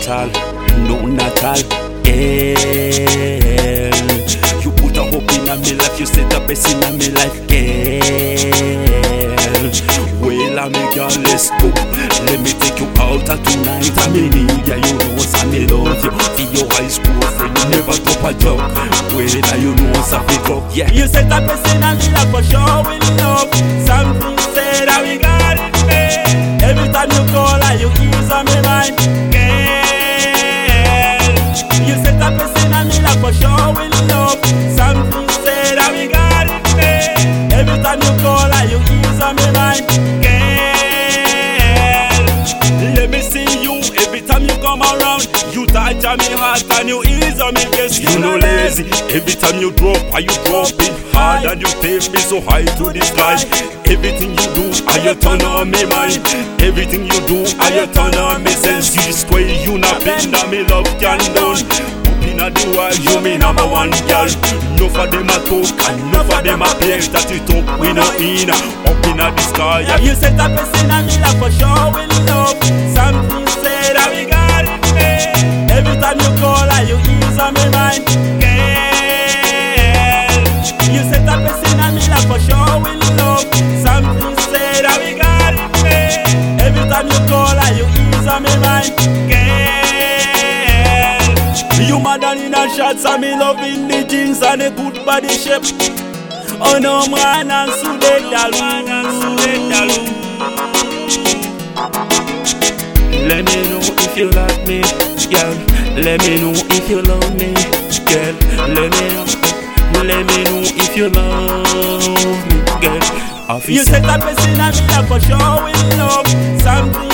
at all, no not all. Girl, you put a hope in a me life, you set the best in a me life. Girl, well I'm a girl, let's go. Let me take you out tonight. I me need ya, you know I me love you. For your high school friend, you never drop a joke. Well you know I be drop, yeah. You set the best in a me life for sure with love. Something said that we got it made. Every time you call her, you ease on me mind. Girl, you set the best in a me life for sure with love. Something said that we got it made. Every time you call her, you ease on me mind. Girl, let me see you every time you come around. You touch on me heart and you ease on me face. You no lazy. Every time you drop, you drop it hard and you take me so high to the sky. Everything you do, you turn on me mind. Everything you do, you turn on me sense. You just way you not been that me love can done. Up inna the world, you me number one girl. Enough of them a talk and enough of them a play. That it up, we not in. Up inna the sky. You set a person in me life for sure with love. Something say that we got it made. Every time you call her, you ease on me mind. Girl, you set a person in me life for sure with love. Something say that we got it made. Every time you call her, you ease on me mind. Girl, you mad and in a shots and me loving the jeans and the good body shape. Oh no man and Let me know if you like me, girl. Let me know if you love me, girl. Let me know if you love me, girl. You set a person in me life for sure with love. Something